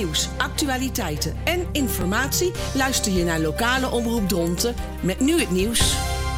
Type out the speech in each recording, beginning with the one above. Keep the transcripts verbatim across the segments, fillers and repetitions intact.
nieuws, actualiteiten en informatie luister je naar lokale omroep Dronten met nu het nieuws.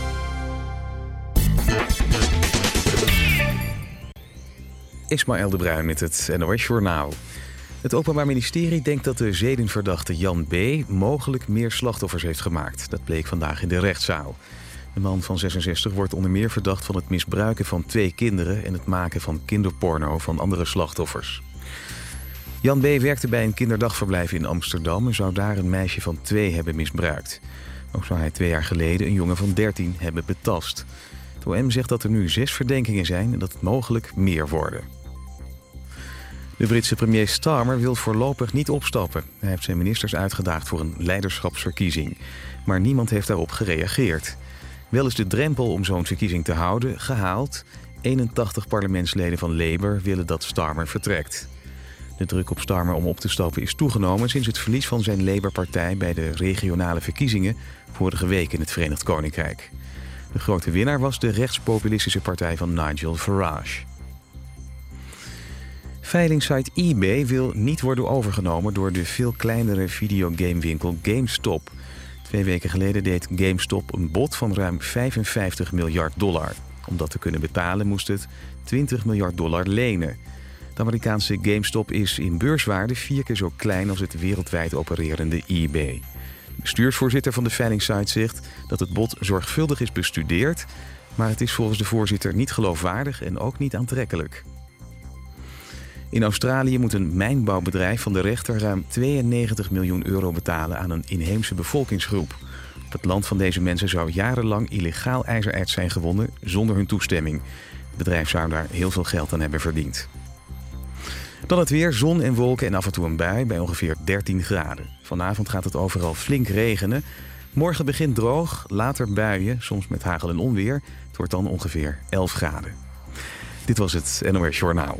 Ismaël de Bruin met het N O S-journaal. Het Openbaar Ministerie denkt dat de zedenverdachte Jan B. mogelijk meer slachtoffers heeft gemaakt. Dat bleek vandaag in de rechtszaal. De man van zesenzestig wordt onder meer verdacht van het misbruiken van twee kinderen en het maken van kinderporno van andere slachtoffers. Jan B. werkte bij een kinderdagverblijf in Amsterdam en zou daar een meisje van twee hebben misbruikt. Ook zou hij twee jaar geleden een jongen van dertien hebben betast. Het O M zegt dat er nu zes verdenkingen zijn en dat het mogelijk meer worden. De Britse premier Starmer wil voorlopig niet opstappen. Hij heeft zijn ministers uitgedaagd voor een leiderschapsverkiezing. Maar niemand heeft daarop gereageerd. Wel is de drempel om zo'n verkiezing te houden gehaald. eenentachtig parlementsleden van Labour willen dat Starmer vertrekt. De druk op Starmer om op te stappen is toegenomen sinds het verlies van zijn Labour-partij bij de regionale verkiezingen vorige week in het Verenigd Koninkrijk. De grote winnaar was de rechtspopulistische partij van Nigel Farage. Veilingsite eBay wil niet worden overgenomen door de veel kleinere videogamewinkel GameStop. Twee weken geleden deed GameStop een bod van ruim vijfenvijftig miljard dollar. Om dat te kunnen betalen moest het twintig miljard dollar lenen. De Amerikaanse GameStop is in beurswaarde vier keer zo klein als het wereldwijd opererende eBay. De bestuursvoorzitter van de veilingsite zegt dat het bod zorgvuldig is bestudeerd, maar het is volgens de voorzitter niet geloofwaardig en ook niet aantrekkelijk. In Australië moet een mijnbouwbedrijf van de rechter ruim tweeënnegentig miljoen euro betalen aan een inheemse bevolkingsgroep. Op het land van deze mensen zou jarenlang illegaal ijzererts zijn gewonnen zonder hun toestemming. Het bedrijf zou daar heel veel geld aan hebben verdiend. Dan het weer, zon en wolken en af en toe een bui bij ongeveer dertien graden. Vanavond gaat het overal flink regenen. Morgen begint droog, later buien, soms met hagel en onweer. Het wordt dan ongeveer elf graden. Dit was het N O S Journaal.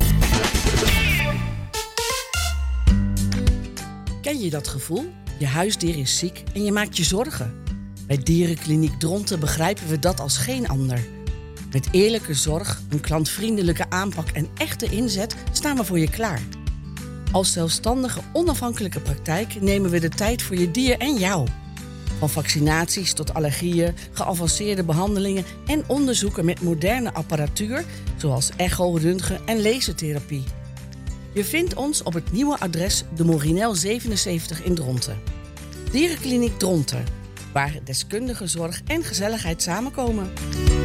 Ken je dat gevoel? Je huisdier is ziek en je maakt je zorgen. Bij Dierenkliniek Dronten begrijpen we dat als geen ander. Met eerlijke zorg, een klantvriendelijke aanpak en echte inzet staan we voor je klaar. Als zelfstandige, onafhankelijke praktijk nemen we de tijd voor je dier en jou. Van vaccinaties tot allergieën, geavanceerde behandelingen en onderzoeken met moderne apparatuur, zoals echo, röntgen en lasertherapie. Je vindt ons op het nieuwe adres de Morinel zevenenzeventig in Dronten. Dierenkliniek Dronten, waar deskundige zorg en gezelligheid samenkomen.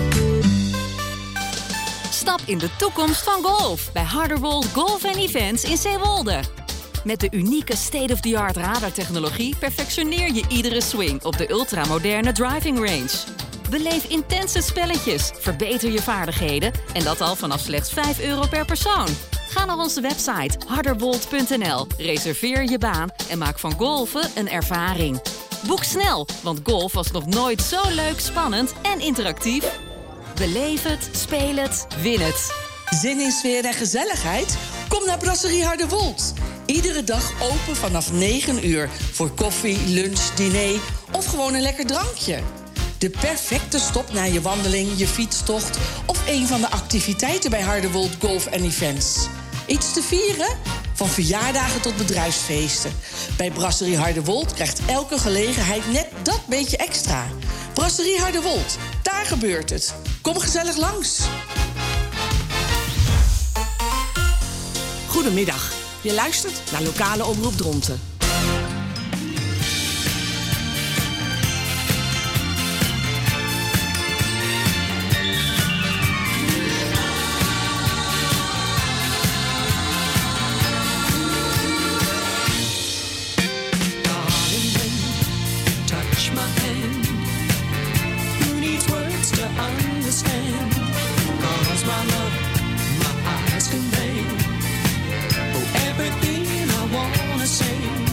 Stap in de toekomst van golf bij Harderwold Golf en Events in Zeewolde. Met de unieke state-of-the-art radartechnologie perfectioneer je iedere swing op de ultramoderne driving range. Beleef intense spelletjes, verbeter je vaardigheden en dat al vanaf slechts vijf euro per persoon. Ga naar onze website harderwold punt n l, reserveer je baan en maak van golfen een ervaring. Boek snel, want golf was nog nooit zo leuk, spannend en interactief. Beleef het, speel het, win het. Zin in sfeer en gezelligheid? Kom naar Brasserie Harderwold. Iedere dag open vanaf negen uur voor koffie, lunch, diner of gewoon een lekker drankje. De perfecte stop na je wandeling, je fietstocht of een van de activiteiten bij Harderwold Golf en Events. Iets te vieren? Van verjaardagen tot bedrijfsfeesten. Bij Brasserie Harderwold krijgt elke gelegenheid net dat beetje extra. Brasserie Harderwold, daar gebeurt het. Kom gezellig langs. Goedemiddag. Je luistert naar lokale omroep Dronten. Everything I wanna say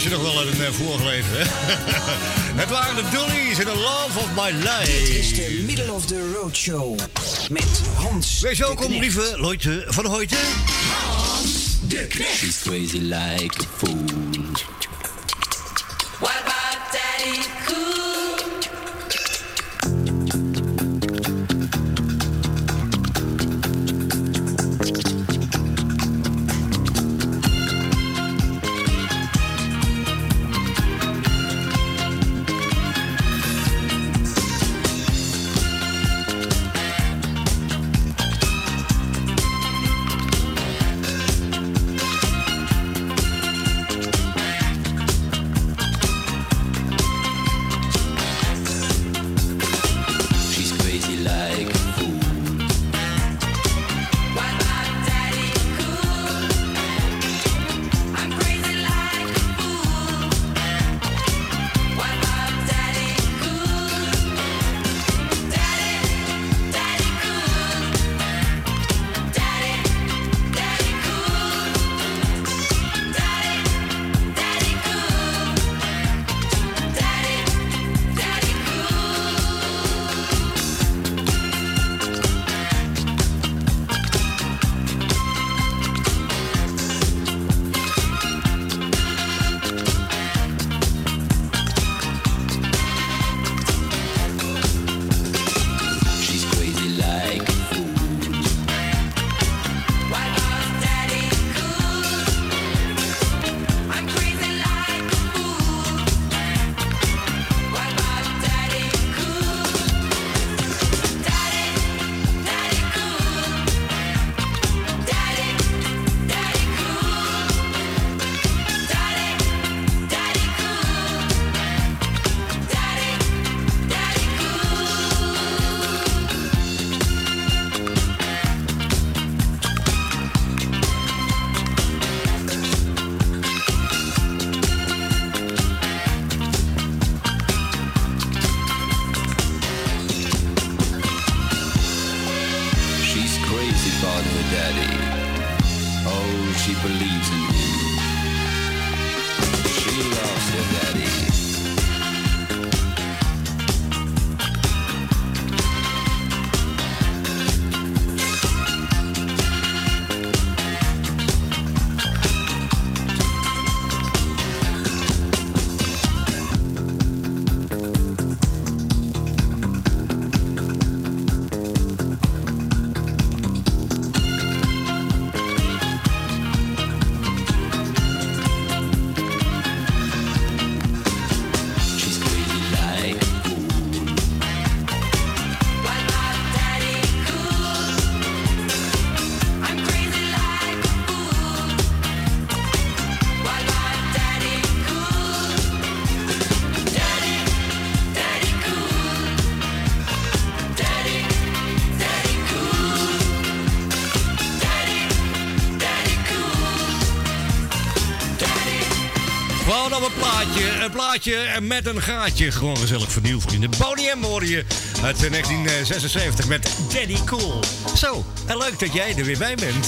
je nog wel uit een uh, vorige leven, hè? Het waren de Doolies in The Love of My Life. Dit is de Middle of the Road Show met Hans. Wees welkom, lieve Leute van Hoyte. Hans de Knecht. She's crazy like a fool. What about Daddy Cool? Een plaatje met een gaatje. Gewoon gezellig vernieuwd, vrienden. Boney M hoorde je uit negentien zesenzeventig met Daddy Cool. Zo, en leuk dat jij er weer bij bent.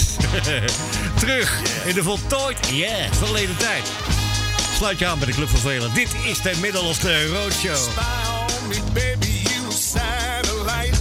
Terug in de voltooid, yeah, verleden tijd. Sluit je aan bij de Club van Velen. Dit is de Middle of the Road Show. Spy on me, baby, you satellite.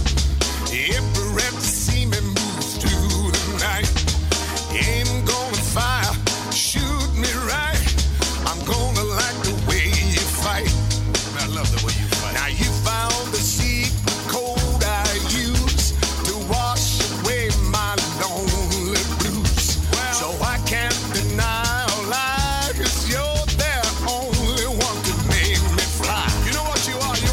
Every see me move through the night. Aim gonna fire, shoot me right. I'm gonna like the way you fight. I love the way you fight. Now you found the secret code I use to wash away my lonely blues. Well, so I can't deny or lie, 'cause you're the only one to make me fly. You know what you are? You're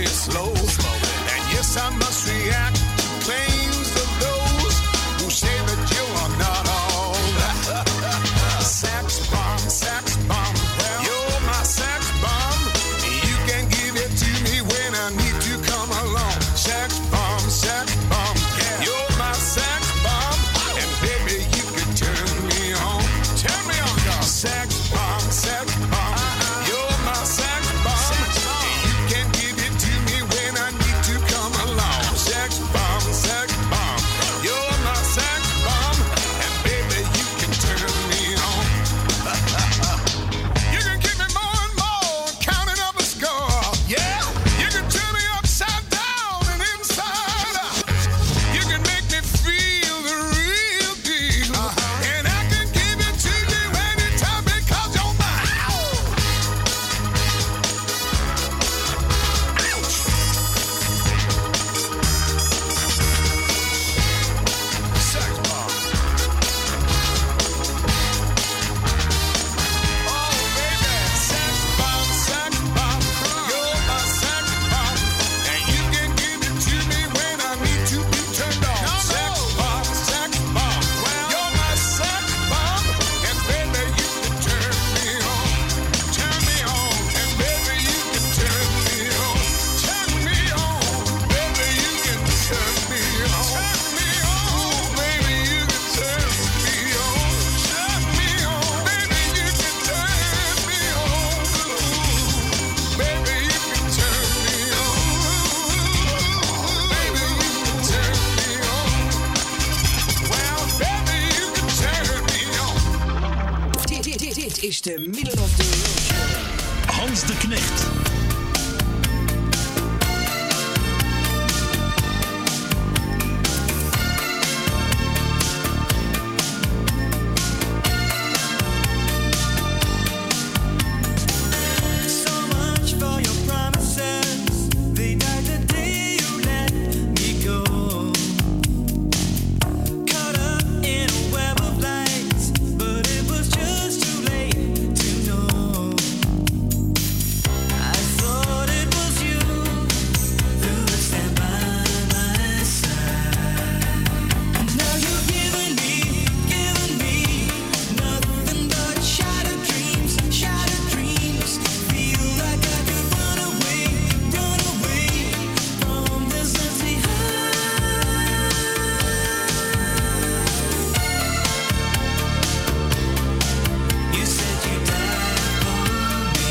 it slow. And yes, I must react to claims of those who say that you are not all that. Sex bomb, sex bomb, you're my sex bomb. You can give it to me when I need to come along. Sex bomb, sex bomb, you're my sex bomb. And baby, you can turn me on. Turn me on, dog. Sex bomb, sex bomb, you're my sex bomb. You can give it to me when I need to come along. Sex bomb, sex bomb, you're my sex bomb. And baby, you can turn me on. You can keep me more and more, counting up a score. Yeah, you can turn me upside down and inside out. You can make me feel the real deal. And I can give it to you anytime because you're mine. Ouch. Sex bomb. Oh, baby, sex bomb, sex bomb, you're my sex bomb, and you can give it to me when I need to be turned on. Sex bomb, sex bomb, you're my sex bomb, and baby you can turn me on, turn me on, and baby you can turn me on, turn me on, baby you can turn me on, turn me on, baby you can turn me on, turn me on, baby you can turn me on, baby you can turn me on, baby you can turn me on, well baby you can turn me on. Dit, dit, dit, dit is de Middle of the Road Show. Hans de Knecht. So much for your promises. They died the day you let me go. Caught up in a web of lights, but it was just too late to know. I thought it was you who would stand by my side. Now you've given me, given me nothing but shattered dreams, shattered dreams. Feel like I could run away, run away from this empty heart. You said you died for me.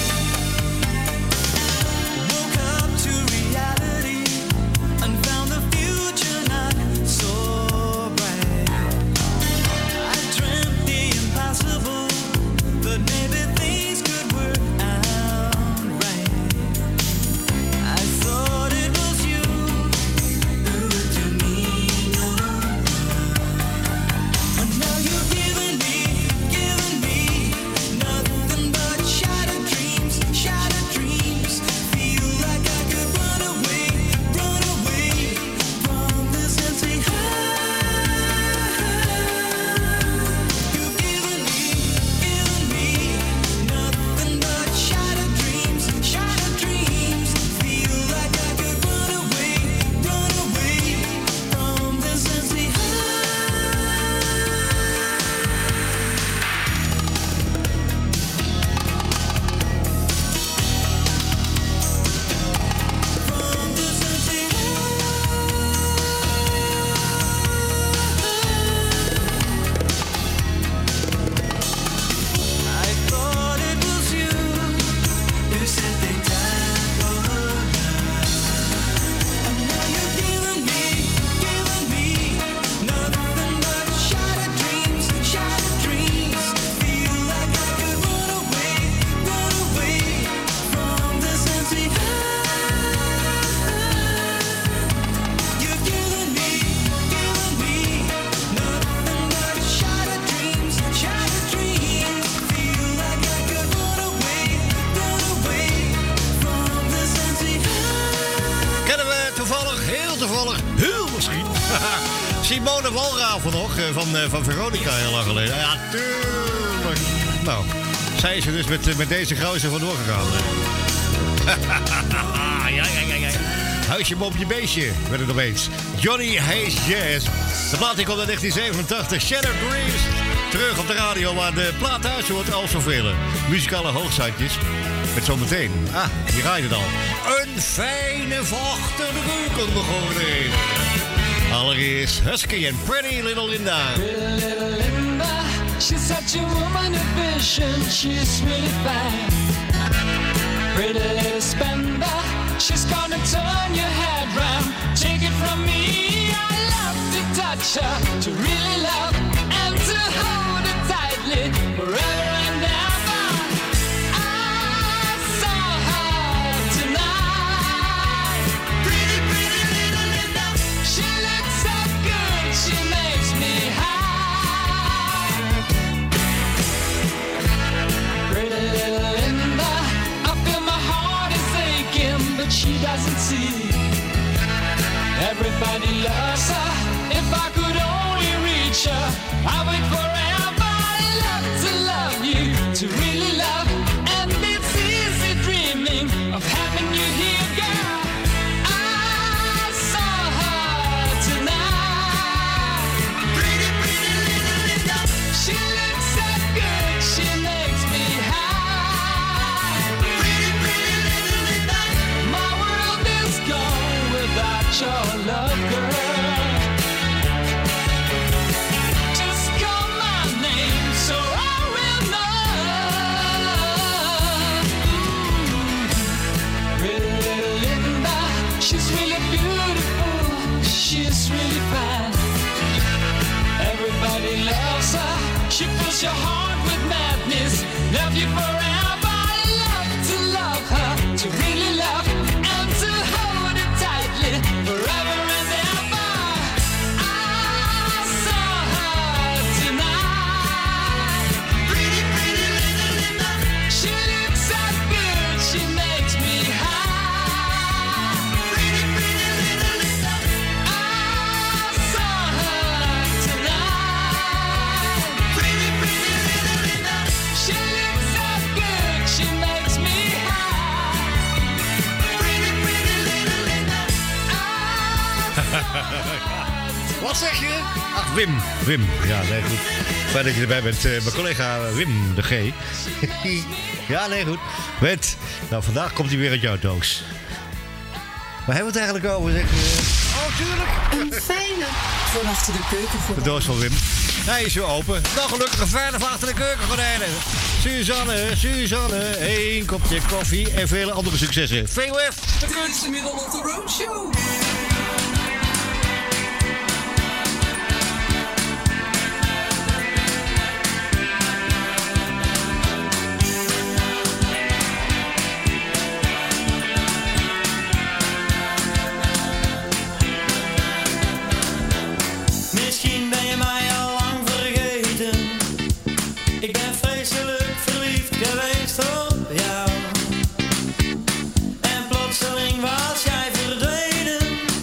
Woke up to reality and found the future not so bright. I dreamt the impossible, but maybe things could work out right. I thought it was you who would do me no wrong. But now you've given me, given me nothing but shattered dreams, shattered dreams. Feel like I could run away, run away from this empty heart. You've given me, given me nothing but shattered dreams, shattered dreams. Feel like I could run away, run away from this empty from this empty I thought it was you who said they died for love. And now you've given me, given me nothing but shattered dreams, shattered dreams. Feel like I could run away, run away from this empty heart. You've given me, given me nothing but shattered dreams, shattered dreams. Feel like I could run away, run away from this empty heart. Kennen we toevallig, heel toevallig, heel misschien, Simone Walraven nog, eh, van, eh, van Veronica heel lang geleden. Ja, tuurlijk. Nou, zij is er dus met, eh, met deze gozer vandoor gegaan. Ja, ja, Huisje, boompje, beestje werd het opeens. Johnny Hayes Jazz. De plaat die komt uit negentien zevenentachtig. Shattered Dreams. Terug op de radio waar de plaat thuis hoort al zoveel. Muzikale hoogstandjes. Met zometeen. Ah, hier gaat het al. Een fijne vochtige keuken begonnen. Allereerst Husky en Pretty Little Linda. Pretty little Linda, she's such a woman of vision, she's really fine. Pretty little spender, she's gonna turn your head round. Take it from me, I love to touch her, to really love and to hold her tightly forever and ever. I saw her tonight. Pretty, pretty little Linda, she looks so good, she makes me high. Pretty little Linda, I feel my heart is aching, but she doesn't see. Everybody loves her. If I could only reach her, I would forever love to love you, to really love. And it's easy dreaming of having you here, girl. I saw her tonight. Pretty, pretty little Linda, she looks so good, she makes me high. Pretty, pretty little Linda, my world is gone without your love, girl. Just call my name so I will know. Ooh. Pretty little Linda, she's really beautiful, she's really fine. Everybody loves her, she fills your heart with madness. Love you forever, I love to love her, to really love and to hold her tightly forever and ever. I saw her tonight. Pretty, pretty little Linda, she looks so good, she makes me high. Pretty, pretty little Linda, I saw her tonight. Pretty, pretty little Linda, she looks so good, she makes me high. Pretty, pretty little Linda, I saw her. Wat zeg je? Ach, Wim. Wim. Ja, nee, goed. Fijn dat je erbij bent. Uh, mijn collega Wim de G. Ja, nee, goed. Met, nou, vandaag komt hij weer uit jouw doos. Waar hebben we het eigenlijk over? Zeg, uh... Oh, tuurlijk. Een fijne van achter de keuken. De doos van Wim. Hij is weer open. Nou, gelukkig een fijne van achter de keukengordijnen. Suzanne, Suzanne. Eén kopje koffie en vele andere successen. V O F. Het grootste middel op de roadshow. Misschien ben je mij al lang vergeten. Ik ben vreselijk verliefd geweest op jou. En plotseling was jij verdwenen.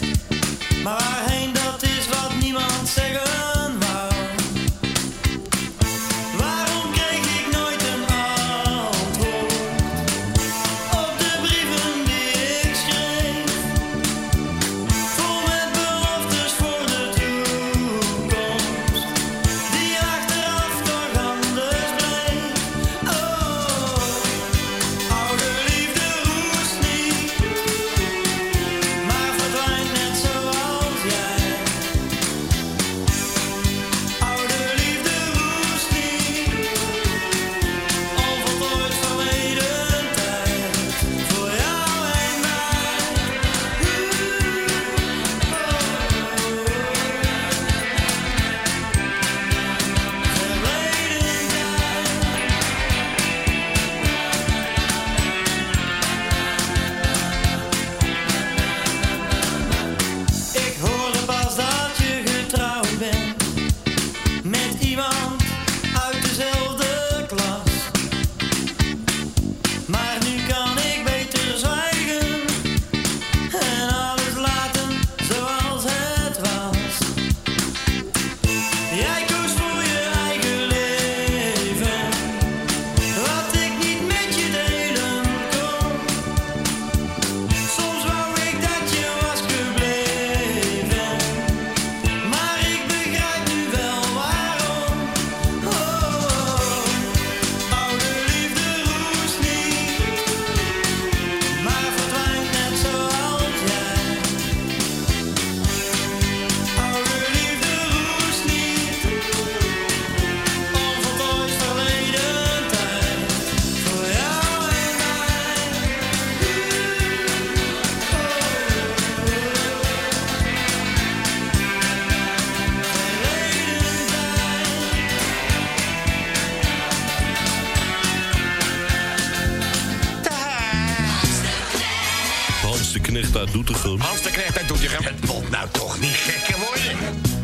Knecht uit Doetinchem. Hans de Knecht uit Doetinchem. Het moet nou toch niet gekker worden.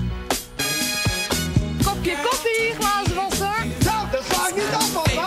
Kopje koffie, glazen wasser. Nou, dat sla ik niet af, papa.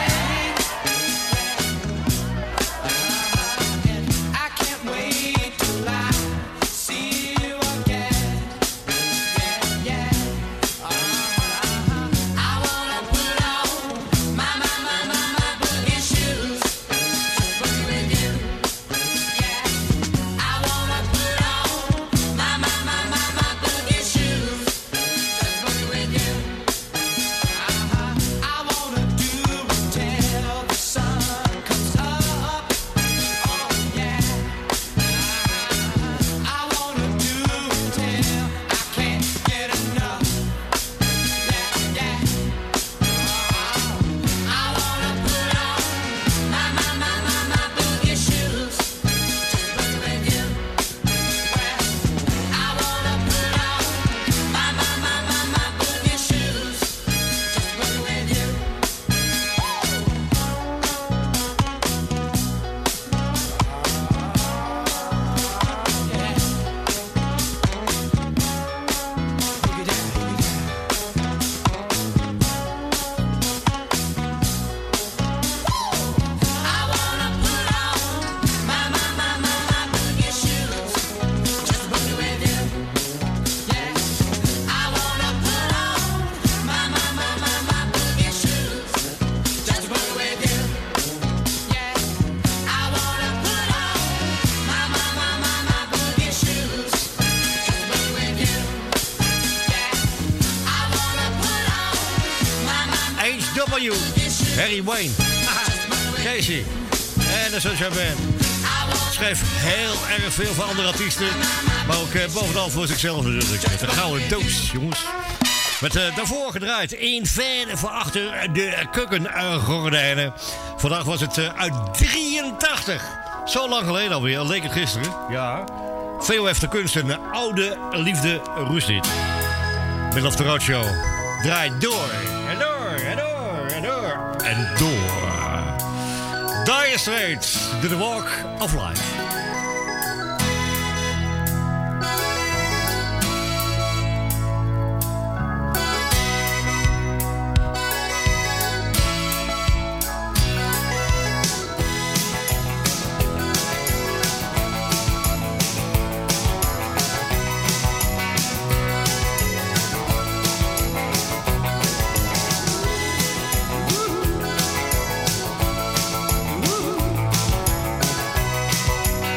Harry Wayne, Casey en de Sunshine Band. Schreef heel erg veel voor andere artiesten, maar ook eh, bovenal voor zichzelf natuurlijk. De gouden doos, jongens. Met uh, daarvoor gedraaid in ver voor achter de kukkengordijnen. Vandaag was het uh, uit drieëntachtig. Zo lang geleden alweer, leek het gisteren. Ja. V O F de kunst, een oude liefde roestlied. Middle of the Road Show. Draait door en door en door en door en door. Dire Straits, The Walk of Life. Woo!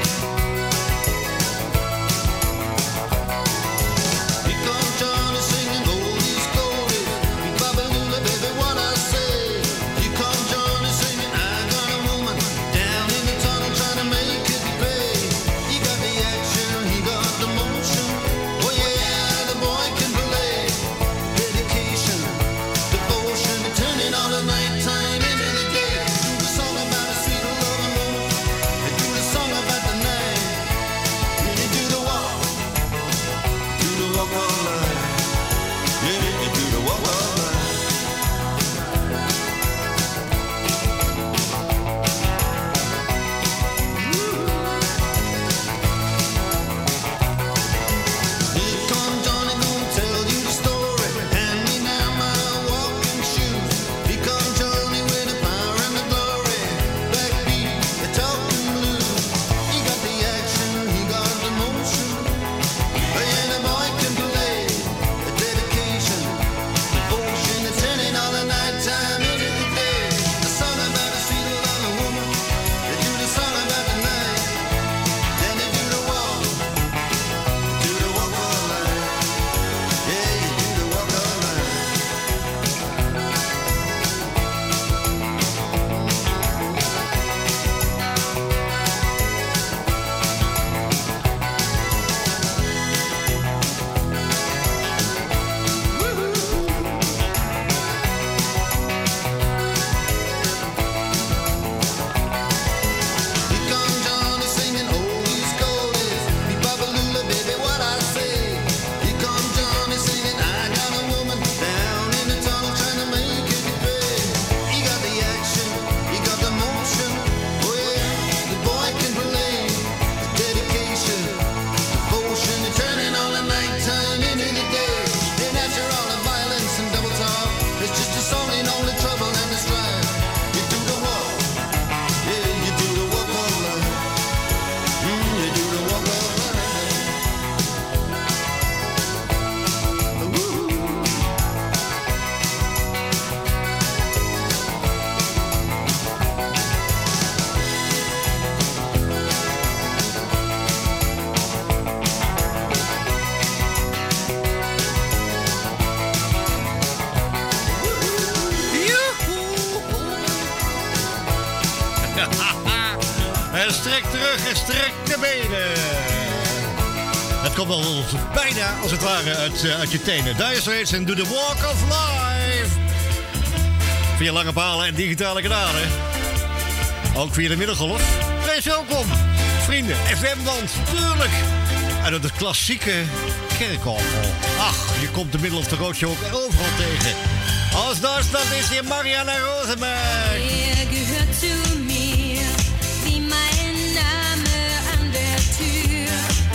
gestrekte benen. Het komt al bijna, als het ware, uit, uh, uit je tenen. Dire Straits en Do the Walk of Life. Via lange palen en digitale kanalen. Ook via de middengolf. Wees welkom, vrienden. F M-band, tuurlijk. En dat het klassieke kerkorgel. Ach, je komt de Middle of the Roadshow ook overal tegen. Als Duitsland is hier Marianne Rosenberg. Er gehört zu mir, wie mein Name an der Tür.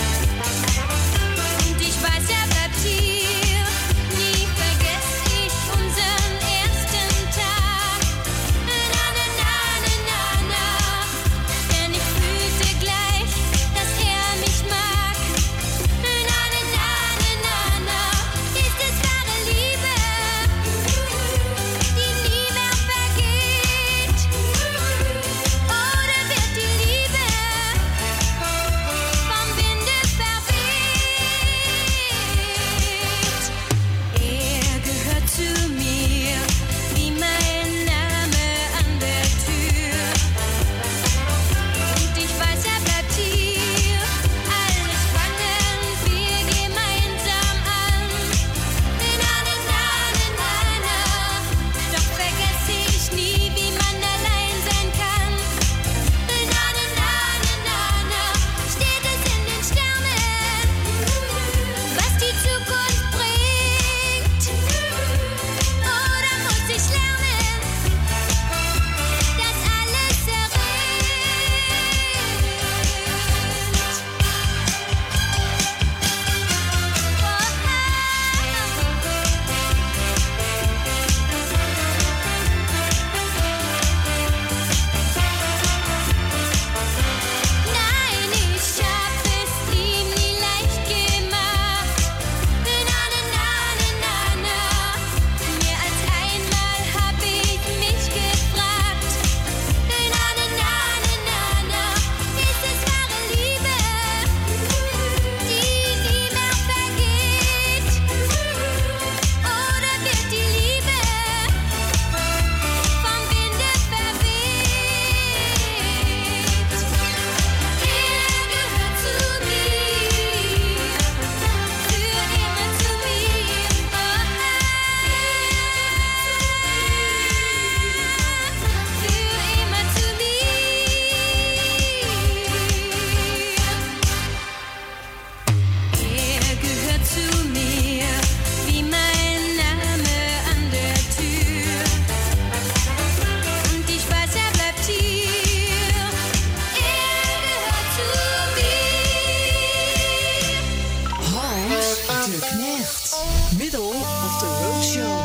Und ich weiß, er bleibt hier. Nie vergess ich unseren ersten Tag. Na, na, na, na, na, na. Denn ich fühlte gleich, dass er mich mag. Na, na, na, na, na, na. Ist es wahre Liebe? Die nie mehr vergeht. Oder wird die Liebe vom Winde verweht? Er gehört zu mir, wie mein Name an der Tür. Und ich weiß, er bleibt hier. Alles fangen wir gemeinsam an. Na, na, na, na, na. Doch vergesse ich nie, wie man allein sein kann. Na, na, na, na, na. Steht es in den Sternen, was die Zukunft bringt? Oder muss ich lernen, dass alles Nein, ich hab es ihm nie leicht gemacht. Na, na, na, na, na, na. Mehr als einmal hab ich mich gefragt. Na, na, na, na, na, na. Ist es wahre Liebe, die nie mehr vergeht? Oder wird die Liebe vom Winde verweht? Er gehört zu mir, für immer zu mir. Oh, für immer zu mir. Er gehört zu mir, wie mein Name an der Tür. Und ich weiß, er bleibt hier. Er gehört zu mir. Hans de Knecht. Middle of the Road Show.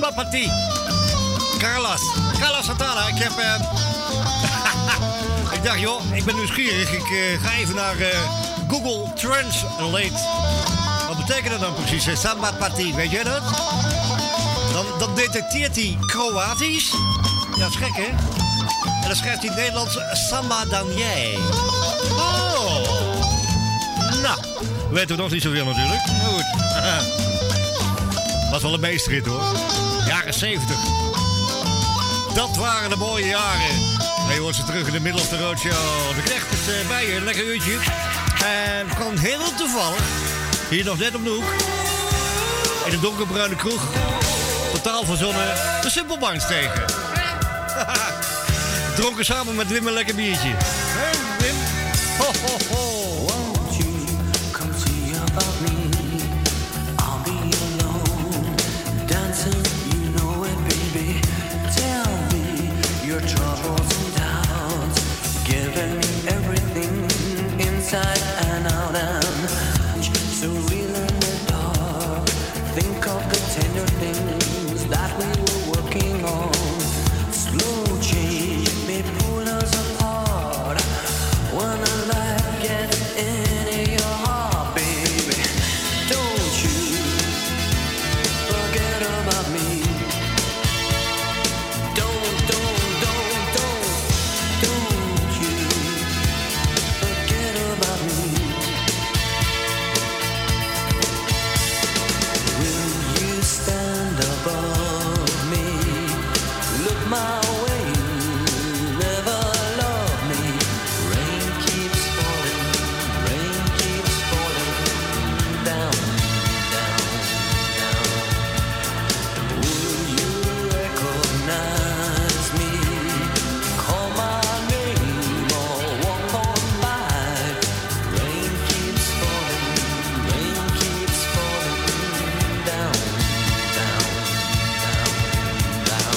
Samba Party. Carlos. Carlos Santana. Ik heb... Uh... ik dacht, joh, ik ben nieuwsgierig. Ik uh, ga even naar uh, Google Translate. Wat betekent dat dan precies? Uh, Samba Party, weet jij dat? Dan, dan detecteert hij Kroatisch. Ja, dat is gek, hè? En dan schrijft hij in het Nederlands Samba dan jij. Oh. Nou, weten we nog niet zoveel natuurlijk. Maar goed. Was wel een meesterhit hoor. Jaren zeventig. Dat waren de mooie jaren. En je hoort ze terug in de Middle of the Road Show. De knecht is uh, bij je, een lekker uurtje. En kwam heel toevallig, hier nog net op de hoek, in een donkerbruine kroeg, totaal verzonnen, de Simple Minds tegen. Dronken samen met Wim een lekker biertje. Hé, Wim? Ho, ho, ho. Won't you come see about me? I'll be alone, dancing, you know it, baby. Tell me your troubles and doubts, giving me everything inside and out, and so real in the dark. Think of the tender things that we were working on. Slow change may pull us apart when the light gets into your heart, baby. Don't you forget about me. Don't, don't, don't, don't, don't you forget about me. Will you stand above me? Look my way, never love me. Rain keeps falling, rain keeps falling down, down, down. Will you recognize me? Call my name or walk on by. Rain keeps falling, rain keeps falling down, down, down, down.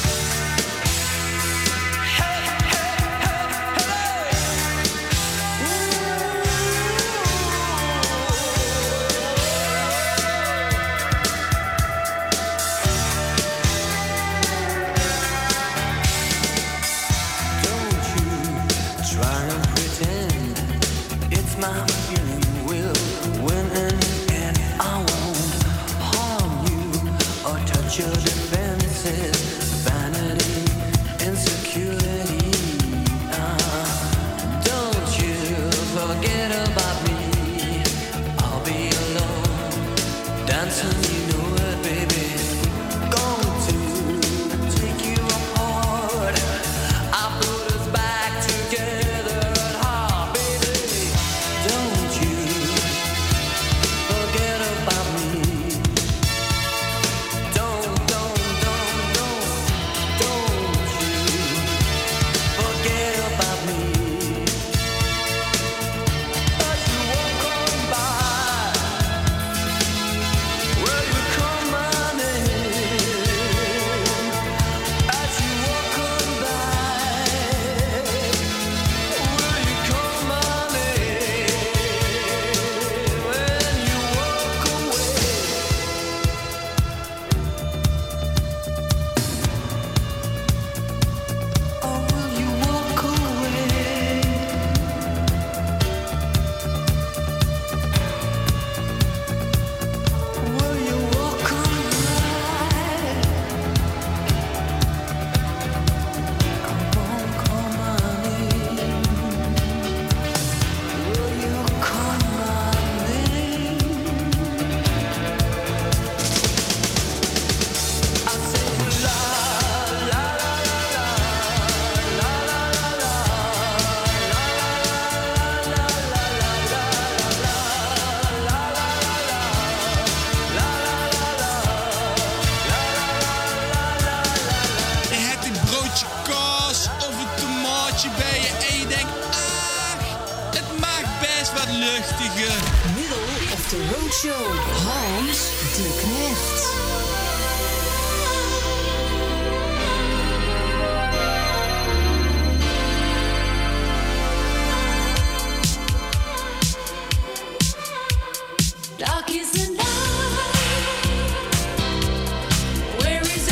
Don't you try and pretend it's my feeling will win in the end. I won't harm you or touch your defenses. Vanity, insecurity. Ah, don't you forget about me. I'll be alone, dancing, you know it, baby. Going to take you apart. I put us back together at heart, baby. Don't you forget about me. Don't, don't, don't, don't, don't you forget about me. As you walk on by, will you call my name? As you walk on by, will you call my name? When you walk away. Oh, will you walk away? Will you walk away? Come on, call my name. Will you call my name? I say la la la la la la la la la Je hebt een broodje kaas of een tomaatje bij je en je denkt, ah, het maakt best wat luchtiger. Middle of the Road Show. Hans de Knecht. Dark is the night. Where is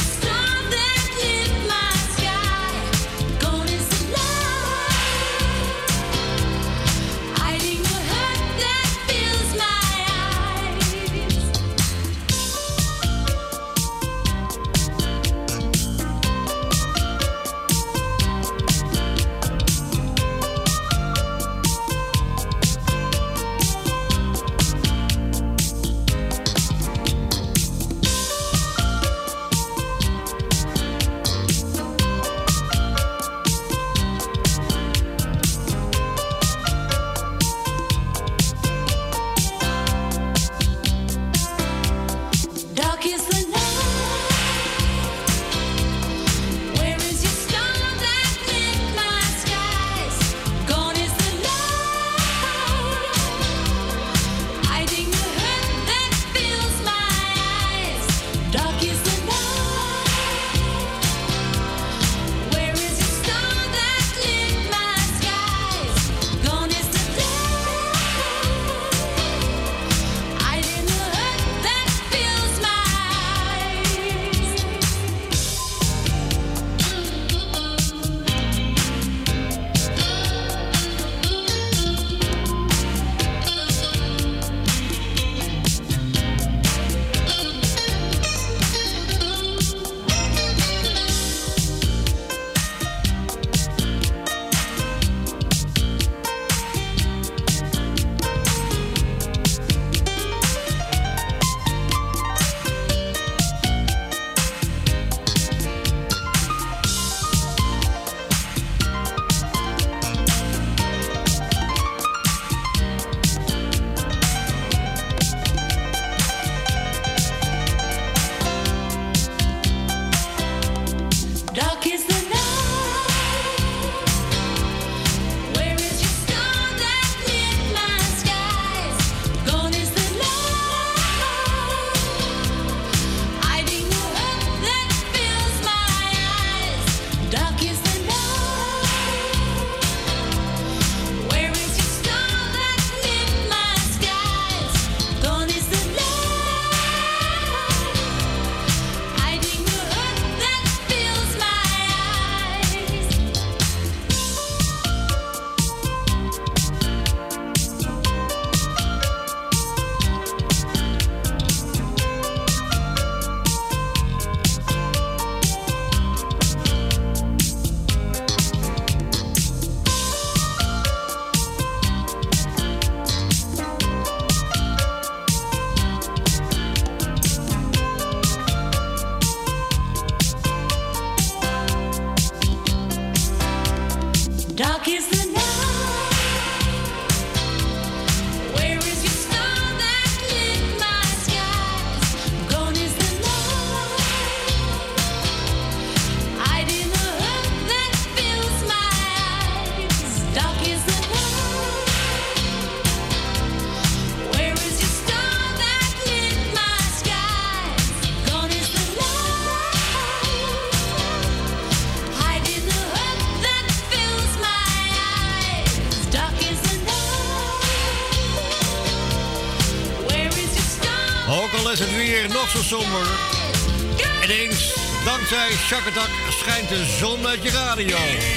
is het weer nog zo somber. Ineens, dankzij Shakatak, schijnt de zon uit je radio.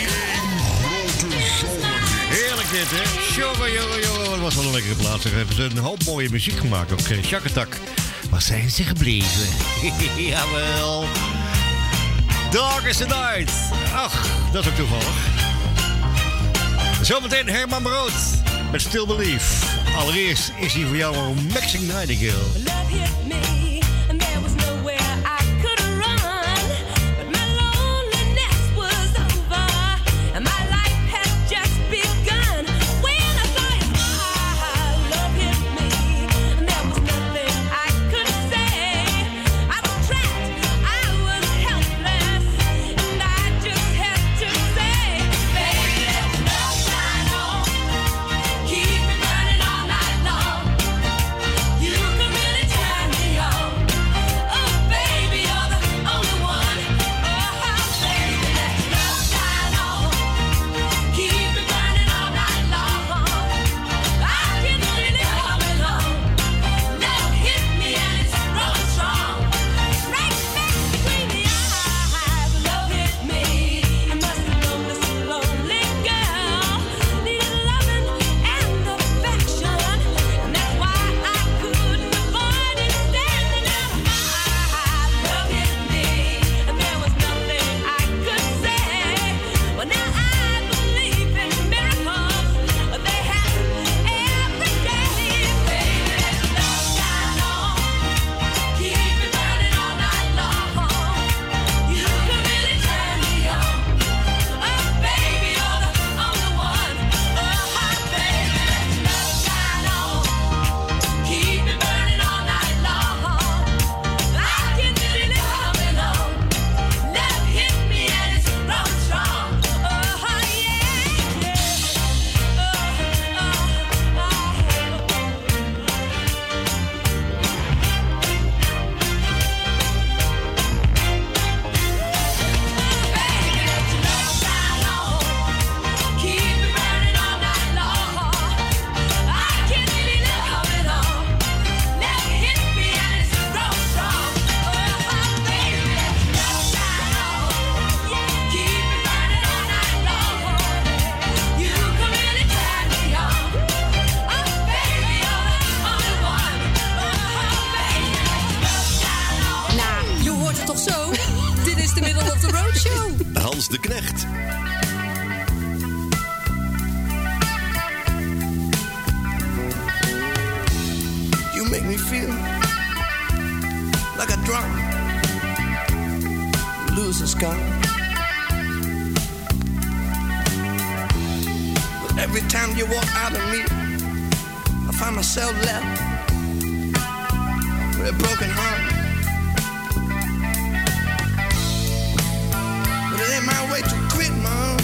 Heerlijk dit, hè? Jongen, jongen, jongen. Het was wel een lekkere plaats. Ze hebben ze een hoop mooie muziek gemaakt. Ook uh, Shakatak. Waar zijn ze gebleven? Jawel. Dark is the night. Ach, dat is ook toevallig. Zometeen Herman Brood met Still Believe. Allereerst is hij voor jou een Maxing Nightingale. Love hit me, and there was nowhere I could run. But my loneliness was over, and my life had just begun. When I saw his smile, love hit me, and there was nothing I could say. I was trapped, I was helpless, and I just had to say, baby, let the love shine on, keep it burning all night long. You can really turn me on. Oh, baby, you're the only one. Oh, baby, let the love shine on. Keep it burning all night long. I can really come along. Love hit me and it's growing strong. Right back between the eyes, love hit me. I must have known this lonely girl needed loving and affection, and that's why I couldn't avoid it. Standing out of my eyes, love hit me, and there was nothing I could say. Well, now I believe in miracles, but they happen every day. Baby, let the love shine on, keep it burning all night long. You can really turn me on. Oh, baby, you're the only one. Oh, baby, let the love shine on, keep it burning all night long. I can really come along. Love hit me and it's growing strong. Oh, yeah, yeah. Baby, let your love shine on, keep it burning all night long. I can really come along. Love hit me and it's growing strong. Oh, baby, let your love shine on, keep it burning all night long. You can really turn me on. Oh, baby, you're the only one. Oh, baby, let your love shine on. Nou, je hoort het toch zo? Dit is de Middle of the Road Show. Hans de Knecht. You make me feel like a drunk loser's skull. But every time you walk out of me, I find myself left with a broken heart. But it ain't my way to quit, Mom.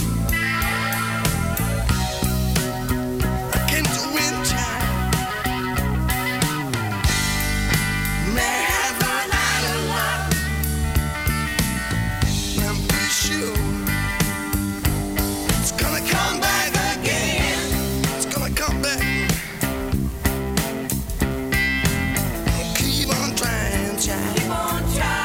I came to win time. May have run out of luck. I'm pretty sure it's gonna come back again. It's gonna come back. Keep on trying, child. Keep on trying.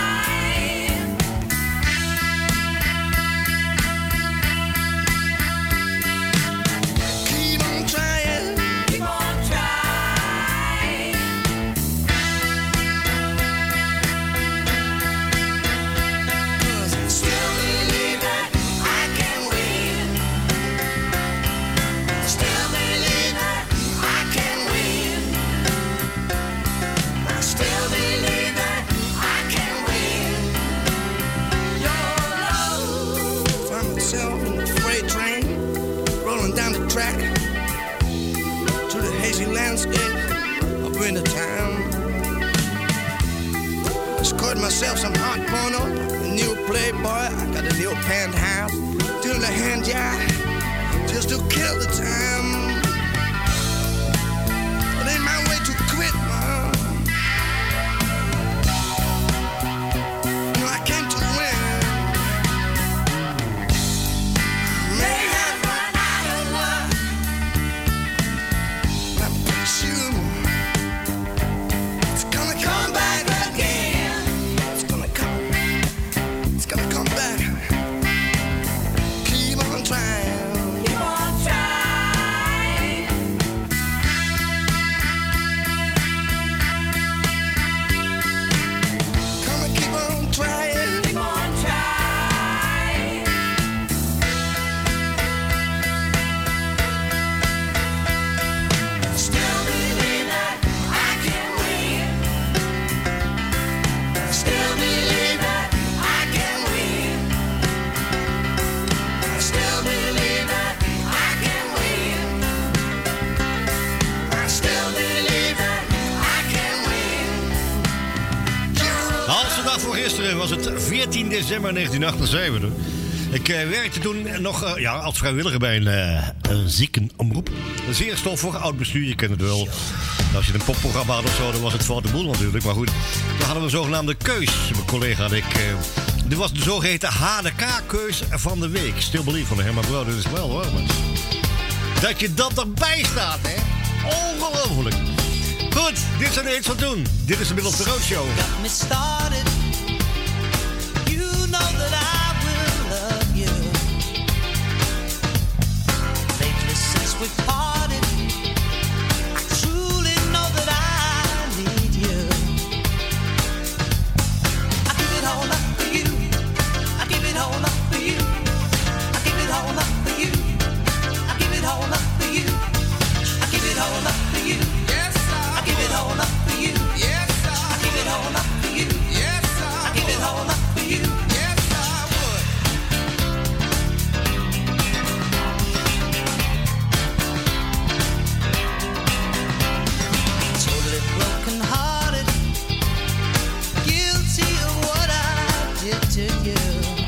Keep on trying. Keep on trying. Still believe that I can win. Still believe that I can win. I still believe that I can win. Your love. Find myself in the freight train, rolling down the track to the hazy landscape of winter town. I scored myself some hot porno, a new Playboy. I got a new penthouse, doing the hand job just to kill the time. It ain't my way to quit, Mom. No, I came to win. May have run out of luck. I'm pretty sure it's gonna come gisteren was het veertien december negentien achtenzeventig. Ik uh, werkte toen nog uh, ja, als vrijwilliger bij een, uh, een ziekenomroep. Een zeer stoffig oud bestuur, je kent het wel. Als je een popprogramma had of zo, dan was het foute boel natuurlijk. Maar goed, dan hadden we een zogenaamde keus. Mijn collega en ik. Uh, dit was de zogeheten H D K-keus van de week. Still Believe van de Herman Brood, dat is wel hoor. Maar dat je dat erbij staat, hè. Ongelooflijk. Goed, dit zijn de hits van toen. Dit is de Middle of the Road Show. Got me started. You know that I will love you. Lately since we parted, I truly know that I need you. I give it all up for you. I give it all up for you. I give it all up for you. I give it all up for you. I give it all up for you. Yes, I give it all up for you. Yes, I give it all up for you. Yes, I give it all up for you. Yes, I would. Totally broken hearted, guilty of what I did to you.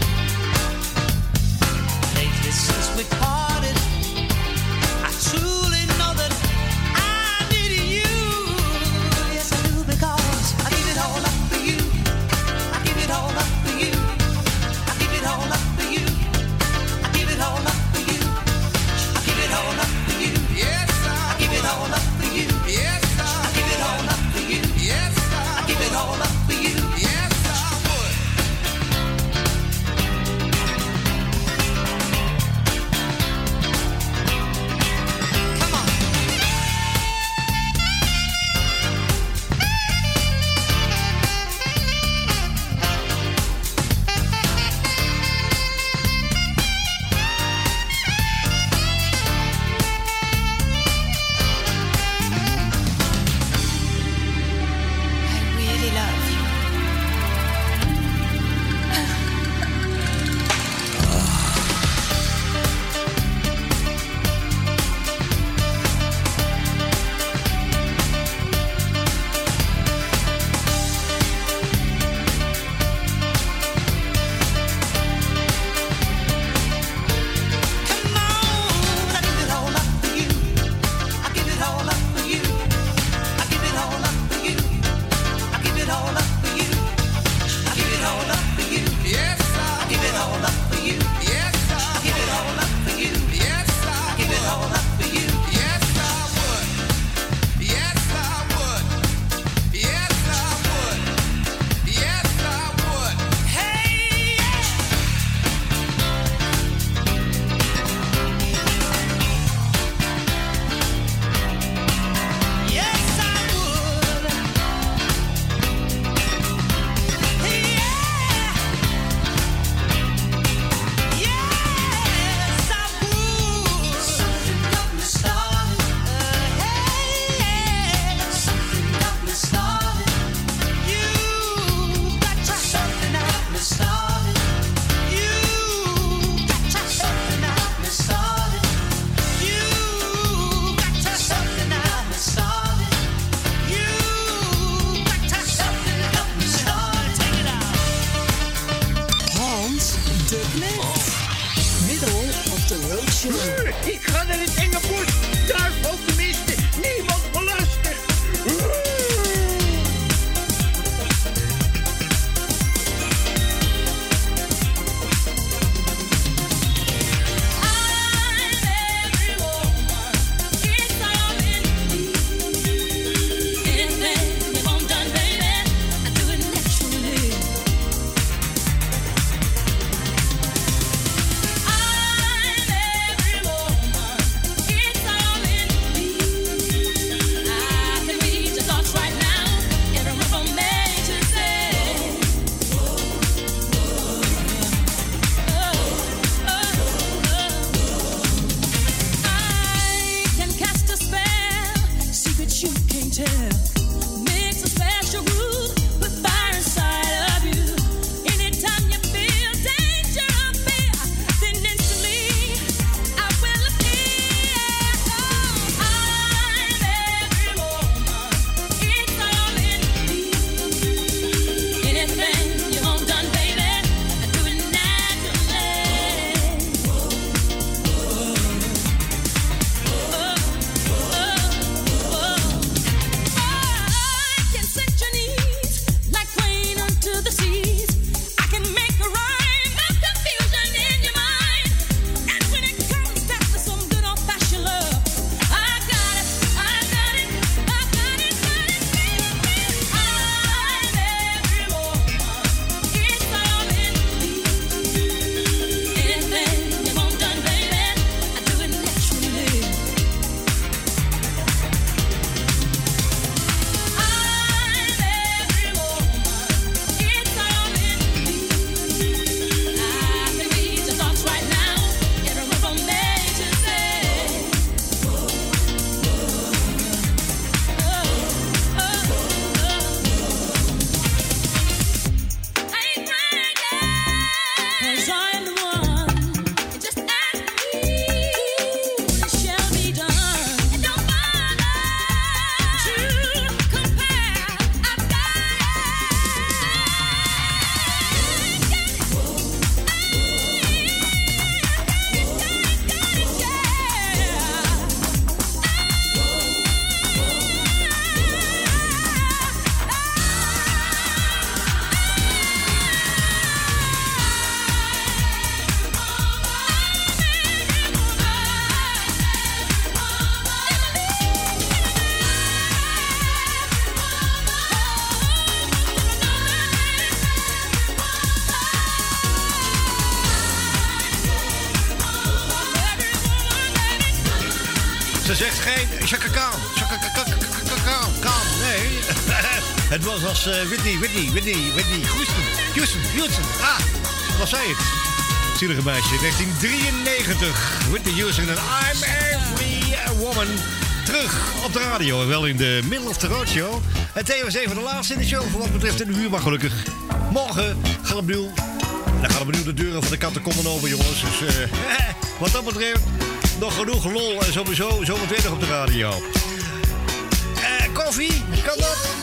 Lately since we parted, I truly know that I need you. Yes, I do, because I give it all up for you. I give it all up for you. I give it all up for you. I give it all up for you. I give it all up for you. Yes, I give it all up for you. Yes, I give it all up for you. Yes, I give it all up for you. Yes, I would. Come on. I really love you. Come on, I give it all up for you. I give it all up for you. I give it all up for you. I give it all up for you. I give it all up for you. Yes, I give it all up for you. Yes, I give it all up for you. Yes, I give it all up for you. Yes, I would. Yes, I would. Yes, I would. Yes, I would. Hey, yeah. Yes, I would. Yeah. Yes, I would. Something got me started. Hey, something got me started. You got to something got me started. You got to something got me started. You got to something got me started. You got to something got me started. Take it out. Hans de Knecht. Middle of the Road Show. Ik ga naar het enge bos. Daar valt tenminste niemand me lastig. Anything you Ze zegt geen Chaka Khan. Chaka Khan. Khan. Nee. Het was als uh, Whitney, Whitney, Whitney, Whitney Houston. Houston, Houston. Ah, wat zei het? Zielige meisje. negentien drieënnegentig. Whitney Houston en I'm Every Woman. Terug op de radio. En wel in de middle of the road show. En Theo is even de laatste in de show. Voor wat betreft in de uur. Maar gelukkig. Morgen gaat het opnieuw. Dan gaan opnieuw de deuren van de kattenkommen open, jongens. Dus uh, wat dat betreft. Nog genoeg lol. En sowieso zometeen nog op de radio. Uh, koffie? Kan dat?